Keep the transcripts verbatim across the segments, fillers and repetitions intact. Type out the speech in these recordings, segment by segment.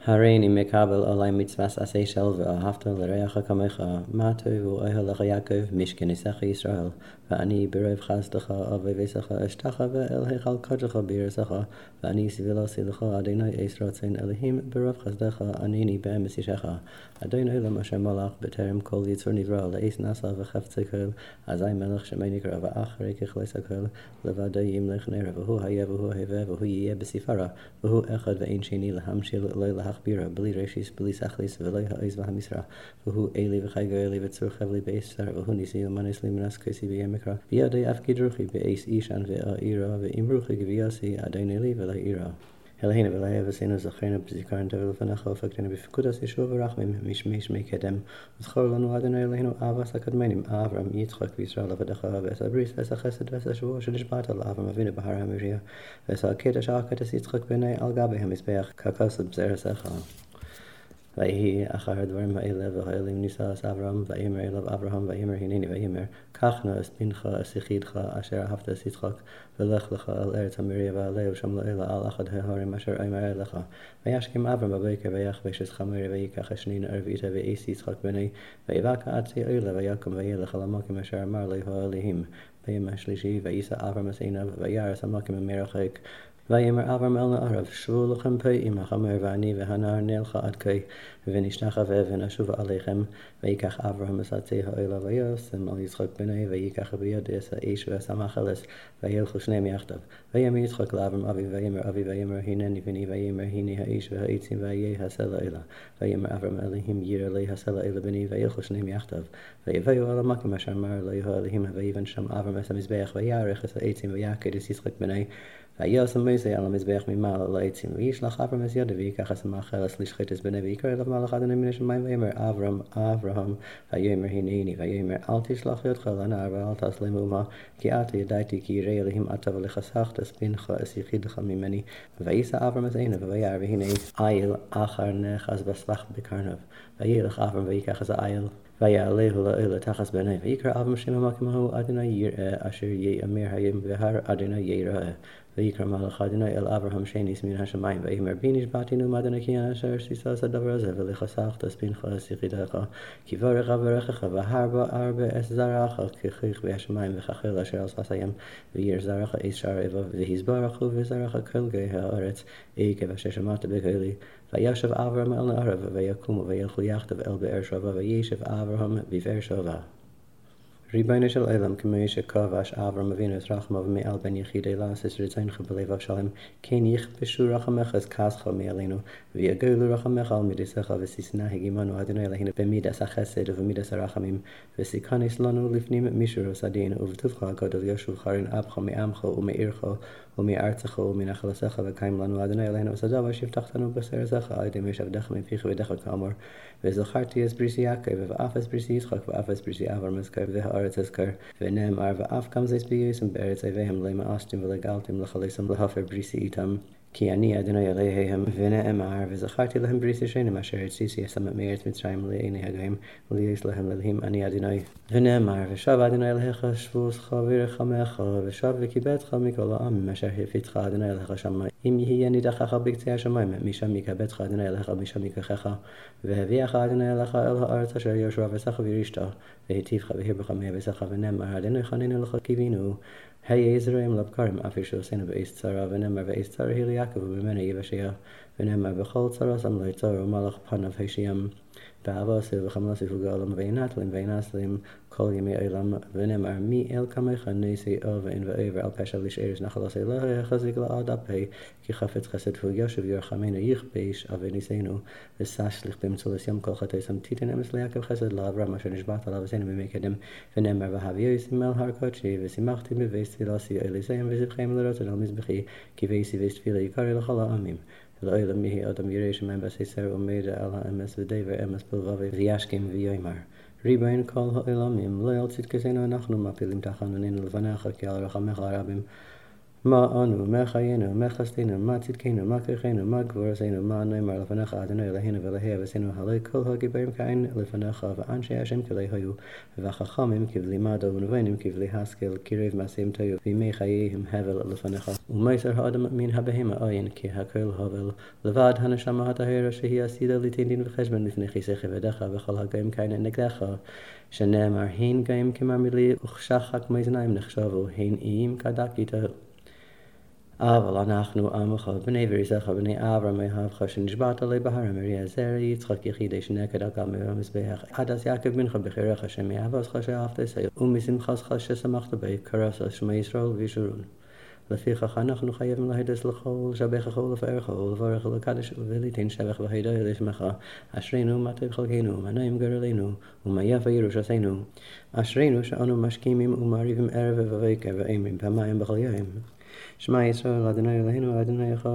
הריני מקבל עלי מצווה עשה של ואהבת לרעך כמוך, מה טובו אוהליך יעקב משכנתך ישראל, ואני ברוב חסדך ובבצעך אשתחווה אל היכל קודשך בארצך, ואני סבילותי לך אדוני אס רצון אלוהים ברוב חסדך ענני באמס ישך. אדוני עולם אשר מלך בטרם כל יצור נברא לאס נשא וחפצי כל, אזי מלך שמי נקרא ואחרי ככלס הכל, לבדו ימלך נערה, והוא היה והוא הווה והוא יהיה בספרה, והוא אחד ואין שני להמשיל לא להכבירה, בלי רשיס בלי סחליס ולא העז והמשרה, והוא אלי וחי גאלי וצורכב לי באס שר, והוא ניסי ומנס לי מנס כסי ביום מקרא, וידי אף גדרוכי באס אישן ואירה, ואמרוכי גביוסי אדוני לי ולא אירה. אלוהינו ולאהב עשינו זכרנו בזיכרון טוב לפניך ופקדנו בפקודת ישוע ורחמים משמי שמי קדם וזכור לנו אדוני אלוהינו אהבת הקדמונים אברהם יצחק וישראל עבדך ואת הברית ואת החסד ואת השבוע שנשבעת לאברהם אבינו בהר המוריה ואת הקדש הקדש יצחק בני על גבי המזבח ככוסת בזרעך. ויהי אחר הדברים האלה והאלים נישא את אברהם ויאמר אליו אברהם ויאמר הנני ויאמר קח נא את בנך את יחידך אשר אהבת את יצחק ולך לך אל ארץ המוריה ועלהו שם לאלה על אחד ההרים אשר אמר לך. וישכם אברהם בבוקר ויחבש את חמורו ויקח השנין ערביתה ואס יצחק בני ויבקע עד שאלה ויקום וילך אל המקום אשר אמר לו האלוהים. ביום השלישי ויישא אברהם את עיניו וירא את המקום מרחק. ויאמר אברהם אל נעריו שבו לכם פה עם החמור ואני והנער נלכה עד כה ונשתחווה ונשובה עליכם. ויקח אברהם את עצי האלה וישם על יצחק בני ויקח בידו את האש ואת המחלס וילכו שניהם יחדיו. ויאמר יצחק לאברהם אבי ויאמר אבי ויאמר הנני בני ויאמר הנה האש והעצים ויהיה הסלע אלה. ויאמר אברהם אלוהים ירא לי הסלע אלה בני וילכו שניהם יחדיו. ויבואו אל המקום אשר אמר לו האלוהים ויבן שם אברהם את המזבח ויערך את העצים ויעקד את יצחק בני. וישם מוישה על המזבח ממעלה לעצים וישלח אברהם את ידו ויקח את המחלס לשחט את בני ויקרא אליו מלאך אדוני מן השמיים ויאמר אברהם אברהם ויאמר הנני ויאמר אל תשלח ידך לנער ואל תעש למאומה כי עתה ידעתי כי ירא אלוהים אתה ולחסכת את בנך את יחידך ממני. ויישא אברהם את עיניו וירא והנה איל אחר נאחז בסבך בקרניו וילך אברהם ויקח את האיל ויעלהו לאלה תחת בני ויקרא אברהם שם המקום ההוא אדוני יראה אשר יאמר היום בהר אדוני יראה. ויקרא מלאך אדוני אל אברהם שניס מן השמיים ויאמר בי נשבעתנו מאדוני כי אשר עשית את הדבר הזה ולחסכת את בנך את יחידך כי ברך אברכך והרבה ארבה את זרעך ככריך בשמיים וכחול אשר על שפת הים וירא זרעך את שער אביו והסברכו וזרעך כל גיא הארץ עקב אשר שמעת בקולי. וישב אברהם אל נעריו ויקומו וילכו יחדיו אל באר שבע וישב אברהם בבאר שבע. ריבונו של עולם, כמו שכבש אברהם אבינו את רחמיו מעל בן יחידי לעשות רצונך בלב אבשלום, כן יכבשו רחמיך את כעסך מעלינו, ויגולו רחמיך על מידותיך וששנא הגימנו אדוני אלוהינו במידת החסד ובמידת הרחמים, ושכנס לנו לפנים משורת הדין, ובטובך הגדול ישוב חרין אבך מעמך ומעירך ומארצך ומנחלתך וקיים לנו אדוני אלוהינו את הדבר שהבטחתנו בארצך על ידי מי עבדך מפיך וידך כאמור. וזכרתי את בריתי יעקב ואף את בריתי יצחק ואף את בריתי אברהם אזכר והארץ אזכר ונאמר ואף גם זה ביועצם בארץ אביהם למאסתם ולגלתם לחלצם להפר בריתי איתם כי אני אדוני אלוהיהם. ונאמר וזכרתי להם בריתי שנים אשר הוצאתי אותם מארץ מצרים לעיני הגויים ולהיות להם לאלוהים אני אדוני. ונאמר ושב אדוני אלוהיך שבותך ורחמך ושב וקיבצך מכל העמים אשר הפיצך אדוני אלוהיך שמה אם יהיה נידחך בקצה השמיים משם יקבצך אדוני אלוהיך משם ייקחך והביאך אדוני אלוהיך אל הארץ אשר יהושע אבותיך וירשת והיטיבך והרבך מאבותיך. ונאמר אדוני חננו לך קיווינו היה יזרעים לבקרים אף שעשינו באש צרה. ונאמר באש צרה היא ליעקב ובמנה יבשיה. ונאמר בכל צרה שם לו צרה ומלך פניו השיעם בעבוסו וחמלסו וגאלם וינתלם וינסלם כל ימי עולם. ונאמר מי אל כמך נשיא אוון ועבר על פשע לשארץ נחלת אלוהי החזיק לעד אפה כי חפץ חסד הוא יושב ירחמנו יכבש וניסינו וששליך במצולת ים כל חטאיהם תיתן אמס ליעקב חסד לאברהם אשר נשבעת עליו עשינו ממקדם. ונאמר והביאו אל הר קודשי ושימחתי בבית תפילתי אליהם וזבחיהם לראות על מזבחי כי ויסי בית תפילה יקרא לכל העמים. לעולם יהי אדם ירא שמיים בסתר עומד על האמס ודבר אמס בלבבי וישכם ויאמר ריבונו כל העולמים לא על צדקתנו אנחנו מפילים תחנוננו לפניך כי על רחמיך הרבים מה אנו, מה חיינו, מה חסדנו, מה צדקנו, מה כוחנו, מה גבורתנו, מה נאמר לפניך, אדוני אלוהינו ואלוהי אבותינו, הרי כל הגיבורים כאין לפניך, ואנשי השם כלי היו, והחכמים כבלי מדע, ונבונים כבלי השכל, קרב מעשים טובים, וימי חייהם הבל לפניך. ומייסר האדם מן הבהמה עין, כי הכל הבל, לבד הנשמה הטהרה שהיא עשידה ליתן דין וחשבון לפני כיסא כבודך, וכל הגויים כאין נגדך, שנאמר, הן גויים כמרמילי, וכשחק מאזניים נחשבו, הן איים כדק יתהו. אבל אנחנו עמך, בני וריסך, בני אברהם אהבך, שנשבעת עלי בהר מריעזר, יצחק יחידי שנקד על גמר המזבח. עד אז יעקב בנך בחירך, שמאהבתך שאהבת ישראל, ומשמחתך ששמחת בי, קראת שמי ישראל וישורון. לפיכך אנחנו חייבים להידס לכל, לשבחך ולפארך ולברך ולקדש וליתן שבח והידע לשמך. אשרינו מה טוב חלקנו, מה נעים גורלנו, ומה יפה ירושתנו. אשרינו שאנו משכימים ומעריבים ערב ובוקר ואומרים פעמיים בכל יום. שמע ישראל, אדוני אלוהינו, אדוני אחד.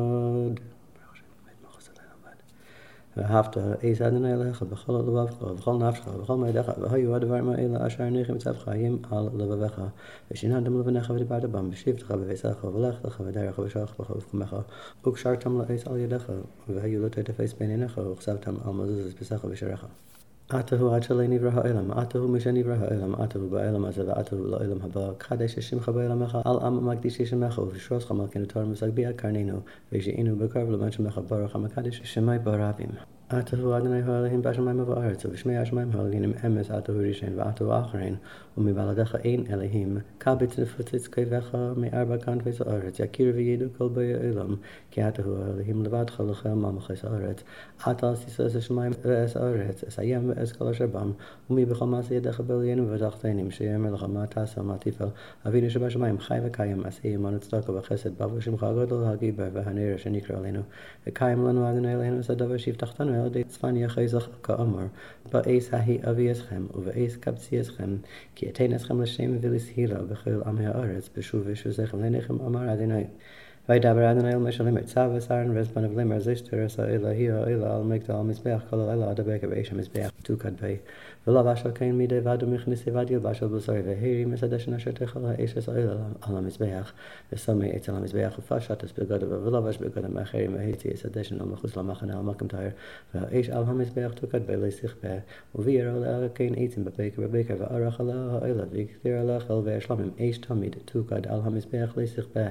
ואהבת אס אדוני אלוהיך בכל לבבך ובכל נפשך ובכל מאודך, והיו הדברים האלה אשר אנוכי מצווך חיים על לבבך, ושיננתם לבניך ודיברת בם, בשבתך בביתך ולכתך ודרך ובשערך ובקומך, וקשרתם לאס על ידך, והיו לא תטפס בין עיניך, וכתבתם על מזוז בשרך ובשערך. עתהו עד שלא נברא העולם, עתהו משנברא העולם, עתהו בעולם הזה ועתהו לעולם הבא, קדש שמך בעולמך, על עם מקדיש שמך, ובשרוסך מלכנו תור מסגביע קרננו, ושאינו בקרב למען שמך ברוך המקדש שמי ברבים. עתהו אדוני האלוהים בשמיים ובארץ, ובשמי השמיים האלוהים אמס עתהו ראשון ועתהו אחרין, ומבלעדיך אין אלוהים, קבץ נפוצץ קרבך מארבע כנפי הארץ, יכיר וידעו כל באי העולם, כי עתהו האלוהים לבדך לכל ממלכי הארץ, עתה עשית את השמיים ואת הארץ, את הים ואת כל אשר בם, ומי בכל מעשה ידיך בעליינו ותחתינים, שיאמר לך מה תעשה ומה תפעל, אבינו שבשמיים חי וקיים, עשה עמנו צדקה וחסד, בא שמך הגדול הגיבר והנער שנקרא עלינו, וקיים לנו אדוני אלוהינו את הדבר שהבטחתנו על ידי צפן יחזך כאמר, באס ההיא אביא אתכם, ובאס קבצי אתכם, כי אתן אתכם לשם ולסהילה בכל עמי הארץ, בשוב ושוזכם לנחם אמר אדוני. וידבר אדוני אל משה לאמר, צו ושרן וזבניו לאמר, זשתר עשה אלה היא האלה על מגדל המזבח, כל הלילה עד הבוקר באש המזבח תוקד בי. ולא בשל כן מידי ועדו מכניסי ועדיל בשל בשרי, והרים את הדשן אשר תאכל האש עשה אלה על המזבח, ושמי אצל המזבח ופשט את בגדיו, ולבש בגדיו מאחרים, והוציא את הדשן על מחוץ למחנה על מקום טהר, והאש על המזבח תוקד בי לשיכבה, וביער עליה כן עצים בבוקר בבוקר, וערך עליה האלה, והקטיר עליה חיל והשלמים, אש תמיד תוקד על המזבח לשיכבה.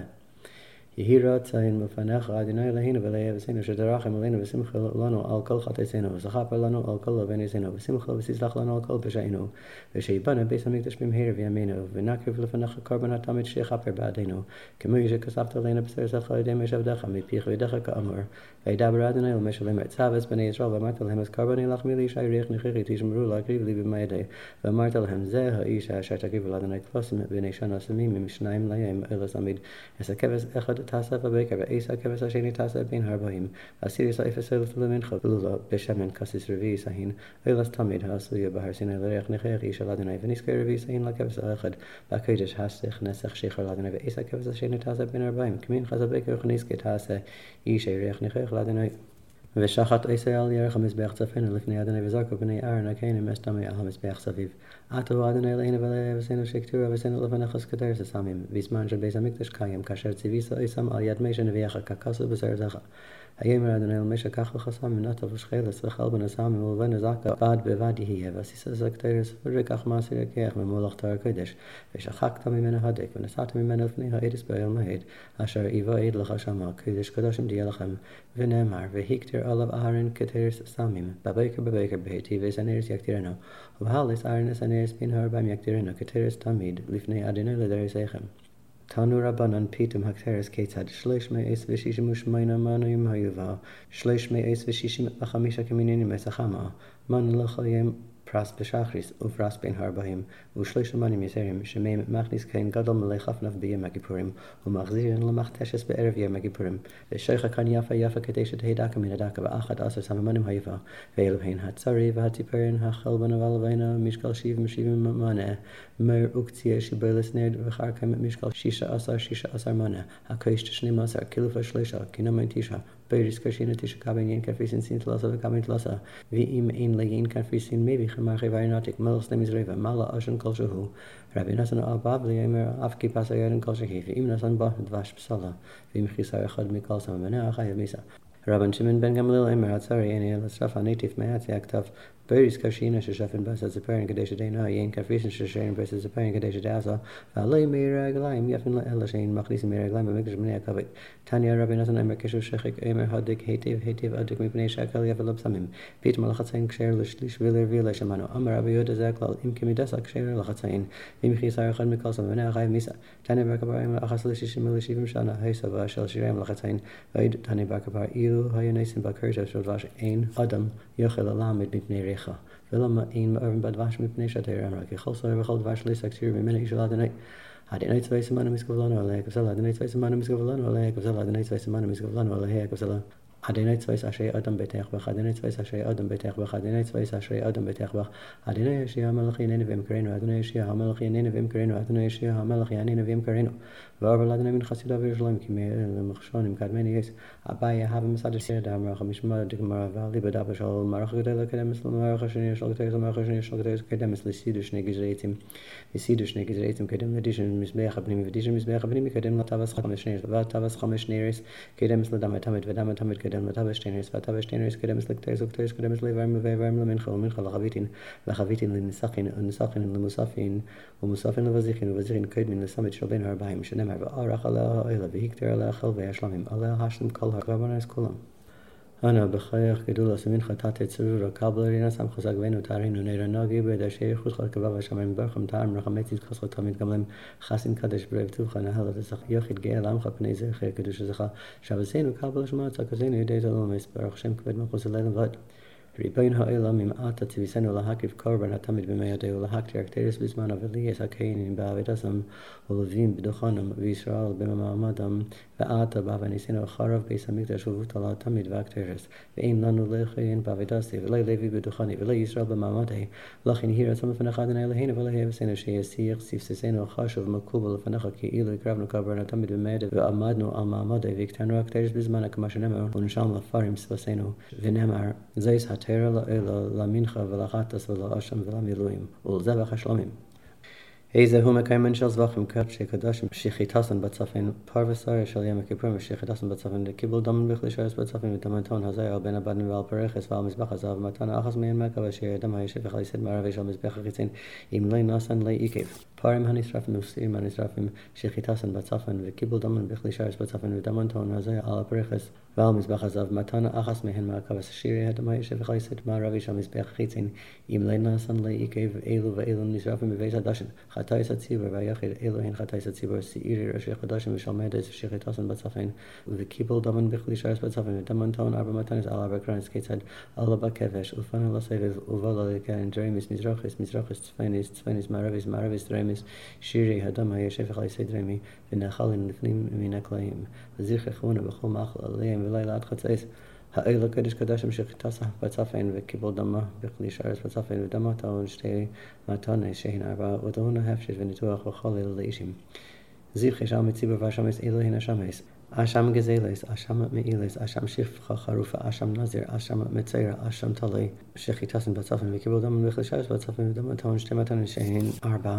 יהי רצון בפניך אדוני אלוהינו ואלוהי אבותינו שתרחם עלינו ושמחה לנו על כל חטאינו ושכפר לנו על כל עוונותינו ושמחה ותסלח לנו על כל פשעינו ושיבנה בית המקדש במהרה בימינו ונקריב לפניך קורבנות תמיד שיכפר בעדנו כמו שכתבת עלינו בשרתך על ידי משה עבדך מפיך וידך כאמור. וידבר אדוני אל משה לאמר, צו בני ישראל ואמרת להם את קורבני לחמי לי ישי ריח נכחי תשמרו להקריב לי במועדי, ואמרת להם זה האיש אשר תקריבו לאדוני כבשים בני שנה סמים משניים ליום אלא תמיד את הכבש אחד תעשה בבוקר ואיס הכבש השני תעשה בין ארבעים עשיר יסעף הסלת למנחה ולולה בשמן כסיס רביעי סהין אלא תמיד העשויה בהר סיני לריח נכחי של אדוני ונזכר רביעי סהין לכבש האחד בקדש הסך נסך שחר לאדוני ואיס הכבש השני תעשה בין ארבעים כמין חזה בוקר וכנזכה תעשה איש ריח נכחי לאדוני. ושחט עשה על ירך המזבח צפנו לפני אדוני וזרקו בני אהרון הכהנים אסתמי על המזבח סביב. עתו אדוני אלוהינו ואלוהי אבותינו שכתוב אבותינו לפניך כתר ססמים, בזמן שבית המקדש קיים כאשר ציווית עשם על יד משה נביאך ככסו בשרתך. ויאמר אדוני אל משה קח לך סם נטע ושחלת וחלבן הסמים ולבן הזקה בד בבד יהיה ועשית זה כתר ורקח מעשר יקח ממולכת הקודש ושחקת ממנו הדק ונשאת ממנו לפני העדס באל מועד אשר היווה עד לך שמה קודש קדושים תהיה לכם ונאמר והקטיר עליו אהרון כתר סמים בבוקר בבוקר בהיטיב את הנרס יקטירנו ובהלס אהרון את הנרס בין הארבעים יקטירנו כתר תמיד לפני אדוני לדרסכם. תנו רבנן פתאום הכתרס כיצד שלוש מאות ושישים ושמונה מנויים היובה, שלוש מאות ושישים וחמישה כמינים מסחמה, מן לחיים פרס בשחריס ופרס בין ארבעים, ושלוש מנים יסרים, שמהם מכניס כהן גדול מלא חפנף ביום הכיפורים, ומחזירן למחתשס בערב יום הכיפורים, ושייכה כאן יפה יפה כדי שתהי דקה מן הדקה, ואחד עשר סממנים היפה, ואלו הן הצרי והציפרן, החלבן והלבנה, משקל שיב משיבים מנה, מר וקציה שיבלס נרד וחרקם משקל שישה עשר שישה עשר מנה, הקשת שנים עשר, קילוף השלושה, כינומן תשע, Beiris Karshina Tishakaban Yen Karfisin Sin Tlasa Vakamin Tlasa, Vim Ein Layin Karfisin Maybe Hamari Varinatic, Melos Nemis Reva, Mala Ashan Kolshahu, Rabbi Nasan Al Babli, Emir Afki Pasayan Kolshahi, Vim Nasan Bah Dvash Psala, Vim Hisar Khad Mikal Samana Hayamisa. Rabban Shimon ben Gamliel Emir Hatzari Eni El Strafa Native Mayat Yaktav Beiris Karshina Shashafin Basa Zaparin Kadesh Dena Yen Karfisin Shasharin Basa Zaparin Kadesh Daza Valay Mira Glaim Yafin Elashain Machlis Mira Glaim Bamikish Mania Kavit Tanya Rabbi Nathan Emir Kishu Shechik Emir Hadik Hativ Hativ Adik Mipnei Shakal Yavelab Samim Pete Malachatzain Ksher Lishlish Viler Vila Shamano Amar Rabbi Yoda Zaklal Im Kimidasa Ksher Lachatzain Im Chisar Khad Mikal Samana Chai Misa Tanya Bakabar Emir Achas Lishishim Lishivim Shana Haisava Shel Shiram Lachatzain Vaid Tanya Bakabar Ilu Hayanaisim Bakurta Shodvash Ein Adam Yochel Alamid Mipnei Recha Vilama Ein Ma'arvin Badvash Mipnei Shater Amra Kichol Sar Vachol Dvash Lisak Sir Mimini Shaladinai Adinai Tzvei Samana Miskavlano Alei Kavsala Adinai Tzvei Samana Miskavlano Alei Kavsala Adinai Tzvei Samana Miskavlano Alei Kavsala Adinai Tzvei Sashrei Adam Betech Bach Adinai Tzvei Sashrei Adam Betech Bach Adinai Tzvei Sashrei Adam Betech Bach Adinai Yeshia HaMelech Yanenu Vim Karenu Adinai Yeshia HaMelech Yanenu Vim Karenu Adinai Yeshia HaMelech Yanenu Vim Karenu V'arvel Adinai Min Chasidav Yerushalayim Ki Me'el Kadmeni Yes Abaya Havim Masad Shir Dam Marach Mishmar Digmar Vali Badab Shal Marach Gedela Kedemis Marach Shani Shal Gedela Marach Shani Shal Gedela Kedemis Lisidush Negizreitim Lisidush Negizreitim Kedem Ledishim Mizbeach Abnim Ledishim Mizbeach Abnim Kedem Latavas Chamesh Neres Vatavas Chamesh Neres Kedemis Ladam Tamid Vedam Tamid Kedem Latavas Neres Vatavas Neres Kedemis Lekteis Ukteis Kedemis Levarm Levarm Leminchal Minchal Lachavitin Lachavitin Linisachin Unisachin Limusafin Umusafin Levazichin Levazichin Kedmin Lesamit Shalben Arbaim Shenemar V'arach Ala Oila V'hikter Ala Chal V'yashlamim Ala Hashim Kol HaKvabanas Kulam أنا بخير كدول سمين خطات تسرور كابلرينا سام خزاق بينو تارين ونيرا ناقي بيدا شيء خود خلق بابا شامين برخم تارم رقميتي خاصة تاميد قملم خاسين كدش بريفتو خانا هلا تسخ ياخد جاي لام خبني زي خير كدوش زخا شابسين وكابلش ما تاكزين يديت اللوميس برخشم كبد مقوس الليل غد ريبين هايلا ممعاتا تبسن ولا هاكي في كوربان هتمد بما يدي ولا هاك تركتيرس بزمان أفليس هكين بابدسم ولفين بدخانم بإسرائيل بما معمدم وآتا بابنسين وخارف بيسميك تشوفوت الله تمد واكتيرس وإن لانو ليخين بابداسي ولا ليفي بدخاني ولا إسرائيل بمعمده لخين هيرا سم فنخادنا إلهين ولا هي بسين شيء سيق سيفسسين وخاشف مكوبل فنخا كي إلو يكرافنو كوربان هتمد بما يدي وأمادنو المعمده فيكتان واكتيرس بزمان كماشنمو ونشام لفارم سوسينو ونمر زيس هت تيرا لا لا منخا ولا غاتس ولا أشم ولا ميلويم والزبخ أشلاميم. إذا هم كمان شخص واقم كاب شيء كداشم شيخي تاسن بتصفين بارفسار شليم كبرم شيخي تاسن بتصفين كيبل دم بخلي شارس بتصفين بتمنتون هزاي بين بعد والبرخس والمسبخ زاف متنا أخص من ما كوا شيء دم هاي شيء خلي سد معرفش المسبخ قيتين إملي ناسن لي إيكيف بارم هني سرف مفسير من سرفم شيخي تاسن بتصفين كيبل دم بخلي شارس بتصفين بتمنتون هزاي على برخس والمسبخ زاف متنا أخص من ما كوا شيء دم هاي شيء خلي سد معرفش المسبخ قيتين إملي ناسن لي إيكيف إيلو وإيلو نسرفم بفيس داشن خطايس تصيبر وياخد إلهين خطايس تصيبر سيري رشيق داشن مشامد شيخ تاسن بتصفين وكيبل دمن بخلي شارس بتصفين دمنتون أربع متانس على بكرانس كيتسد الله بكفش وفن الله سيف وفلا كان دريمس مزرخس مزرخس تفينس تفينس معرفس معرفس دريمس شيري هدم هي شيخ خلي سيدريمي بنخال نفنيم من كلايم وزيخ خونه بخو ماخل الليم ولايلات خطايس هايلا كدش كداشم شيخ تاسح بتصفين وكيبل دمه بخلي شارس بتصفين ودمه تاون شتي متانه شيخين أربعة ودهونه هفشت ونتوخ وخالي لليشم زيخ شام تسيبر وشامس إلهين شامس أشام جزيلس أشام مئيلس أشام شيخ خروف أشام نازر أشام متسير أشام طلي شيخ تاسن بتصفين وكيبل دمه بخلي شارس بتصفين ودمه تاون شتي متانه شيخين أربعة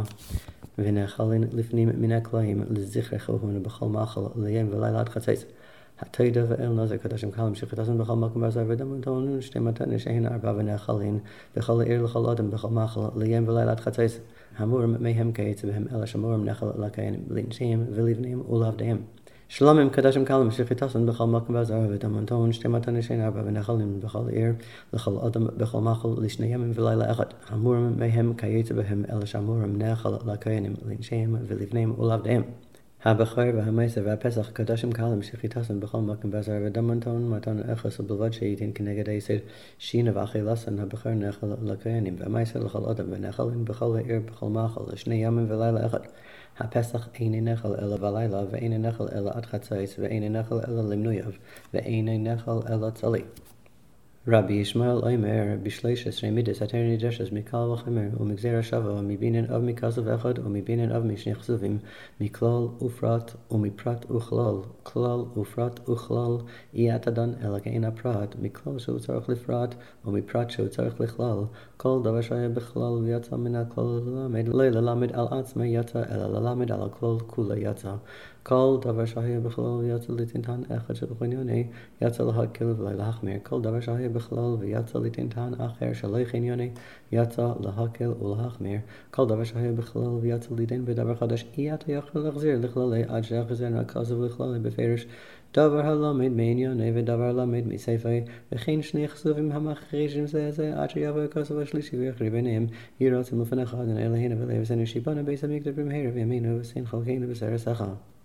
ونخالين لفنيم من كلايم للزيخ خوهون بخل ماخل ليام ولايلات خطايس حتى يدفع الناس كداشم كلام شيخ تاسن بخل ماكم بازار بدم تونون شتمتن شهين أربعة بنخالين بخل إير الخل آدم بخل ماخل ليام ولايلات خطايس همور ميهم كيت بهم ألا شمور منخل لكين لينشيم فيليفنيم أولaf ديم شلامم كداشم كلام شيخ تاسن بخل ماكم بازار بدم تونون شتمتن شهين أربعة بنخالين بخل إير الخل آدم بخل ماخل ليشنيم فيلايلا أخد همور ميهم كيت بهم ألا شمور منخل لكين لينشيم فيليفنيم أولaf ديم هابخير وهميسة وبسخ كداشم كلام شيخي تاسن بخل ماكم بازار ودمنتون متان أخص بالبد شيئين كنجد يصير شين وأخي لسن هابخير نخل لكيانم وميسة لخل أدم ونخل بخل إير بخل ماخل شني يوم فليلة أخد هبسخ أين نخل إلا فليلة وأين نخل إلا أدخل سايس وأين نخل إلا لمنويف وأين نخل إلا تصلي רבי ישמעאל אומר, בשליש עשרה מידס התר נדרשת מקל וחומר ומגזר השווה ומבינן אב מכסף אחד ומבינן אב משני כסופים מכלל ופרט ומפרט וכלל כלל ופרט וכלל אי עתדן אלא כאין הפרט מכלל שהוא צריך לפרט ומפרט שהוא צריך לכלל כל דבר שהיה בכלל ויצא מן הכלל ללמד לא ללמד על עצמה יצא אלא ללמד על הכלל כולה יצא כל דבר שהיה בכלל ויצא לתנתן אחד של חניוני יצא להקל ולא להחמיר כל דבר שהיה בכלל ויצא לתנתן אחר שלא חניוני יצא להקל ולהחמיר כל דבר שהיה בכלל ויצא לדין בדבר חדש אי אתה יכול להחזיר לכללי עד שיחזר הכסף לכללי בפרש דבר הלמד מענייני ודבר למד מספרי וכן שני כסופים המחרישים זה זה עד שיבוא הכסף השלישי ויחריב ביניהם יהי רצון לפניך אדוני אלוהינו ולבסנו שיבנו בית המקדש במהרה וימינו ושן חלקנו בשר השכה